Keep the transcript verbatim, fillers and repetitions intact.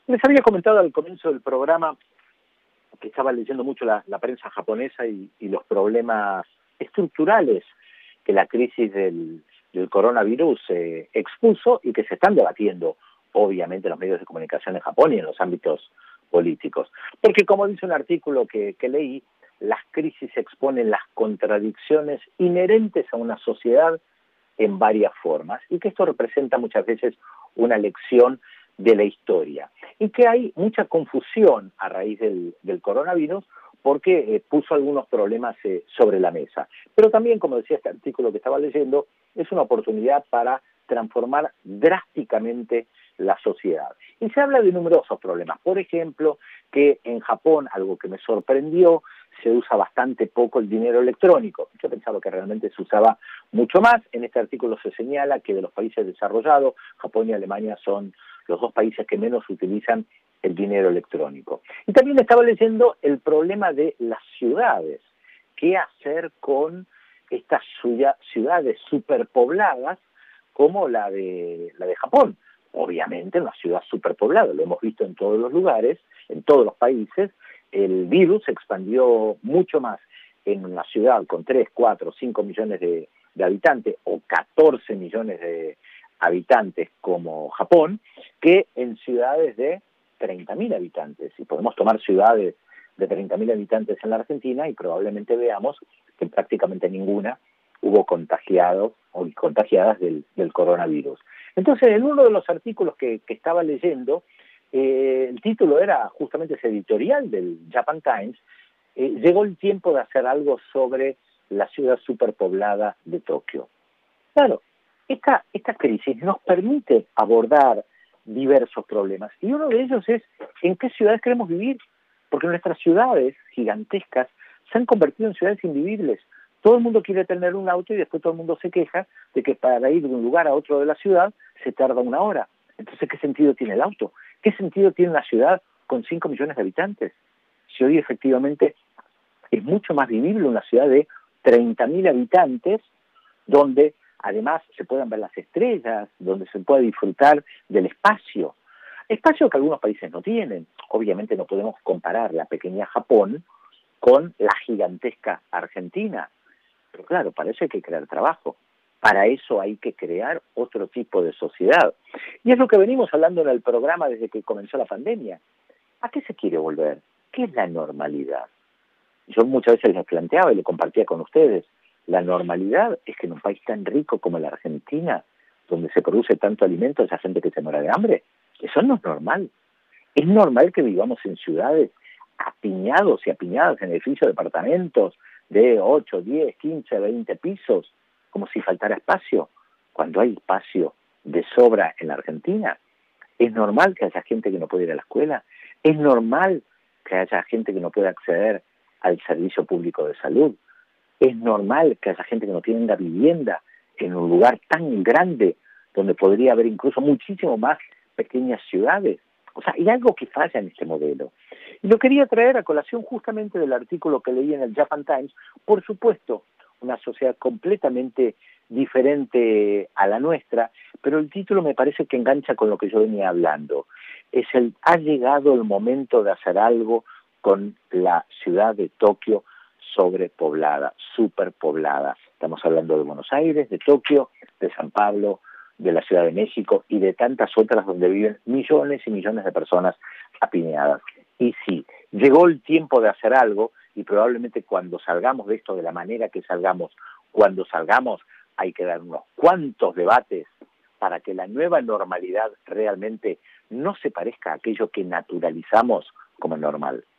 Les había comentado al comienzo del programa que estaba leyendo mucho la, la prensa japonesa y, y los problemas estructurales que la crisis del, del coronavirus eh, expuso y que se están debatiendo, obviamente, en los medios de comunicación en Japón y en los ámbitos políticos. Porque, como dice un artículo que, que leí, las crisis exponen las contradicciones inherentes a una sociedad en varias formas, y que esto representa muchas veces una lección de la historia, y que hay mucha confusión a raíz del, del coronavirus porque eh, puso algunos problemas eh, sobre la mesa. Pero también, como decía este artículo que estaba leyendo, es una oportunidad para transformar drásticamente la sociedad. Y se habla de numerosos problemas. Por ejemplo, que en Japón, algo que me sorprendió, se usa bastante poco el dinero electrónico. Yo pensaba que realmente se usaba mucho más. En este artículo se señala que de los países desarrollados, Japón y Alemania son los dos países que menos utilizan el dinero electrónico. Y también estaba leyendo el problema de las ciudades. ¿Qué hacer con estas ciudades superpobladas como la de, la de Japón? Obviamente una ciudad superpoblada, lo hemos visto en todos los lugares, en todos los países. El virus se expandió mucho más en una ciudad con tres, cuatro, cinco millones de, de habitantes o catorce millones de habitantes como Japón, que en ciudades de treinta mil habitantes. Y podemos tomar ciudades de treinta mil habitantes en la Argentina y probablemente veamos que prácticamente ninguna hubo contagiados o contagiadas del, del coronavirus. Entonces, en uno de los artículos que, que estaba leyendo, eh, el título era justamente ese editorial del Japan Times, eh, llegó el tiempo de hacer algo sobre la ciudad superpoblada de Tokio. Claro, esta, esta crisis nos permite abordar diversos problemas, y uno de ellos es en qué ciudades queremos vivir, porque nuestras ciudades gigantescas se han convertido en ciudades invivibles. Todo el mundo quiere tener un auto y después todo el mundo se queja de que para ir de un lugar a otro de la ciudad se tarda una hora. Entonces, ¿qué sentido tiene el auto? ¿Qué sentido tiene una ciudad con cinco millones de habitantes? Si hoy efectivamente es mucho más vivible una ciudad de treinta mil habitantes, donde además se puedan ver las estrellas, donde se puede disfrutar del espacio. Espacio que algunos países no tienen. Obviamente no podemos comparar la pequeña Japón con la gigantesca Argentina. Pero claro, para eso hay que crear trabajo. Para eso hay que crear otro tipo de sociedad. Y es lo que venimos hablando en el programa desde que comenzó la pandemia. ¿A qué se quiere volver? ¿Qué es la normalidad? Yo muchas veces les planteaba y lo compartía con ustedes. La normalidad es que en un país tan rico como la Argentina, donde se produce tanto alimento, haya gente que se muera de hambre. Eso no es normal. Es normal que vivamos en ciudades apiñados y apiñadas en edificios de departamentos de ocho, diez, quince, veinte pisos, como si faltara espacio, cuando hay espacio de sobra en la Argentina. Es normal que haya gente que no puede ir a la escuela. Es normal que haya gente que no pueda acceder al servicio público de salud. Es normal que haya gente que no tenga vivienda en un lugar tan grande donde podría haber incluso muchísimo más pequeñas ciudades. O sea, hay algo que falla en este modelo. Y lo quería traer a colación justamente del artículo que leí en el Japan Times. Por supuesto, una sociedad completamente diferente a la nuestra, pero el título me parece que engancha con lo que yo venía hablando. Es el, ha llegado el momento de hacer algo con la ciudad de Tokio sobrepoblada, superpoblada. Estamos hablando de Buenos Aires, de Tokio, de San Pablo, de la Ciudad de México y de tantas otras donde viven millones y millones de personas apiñadas. Y sí, llegó el tiempo de hacer algo, y probablemente cuando salgamos de esto de la manera que salgamos, cuando salgamos hay que dar unos cuantos debates para que la nueva normalidad realmente no se parezca a aquello que naturalizamos como normal.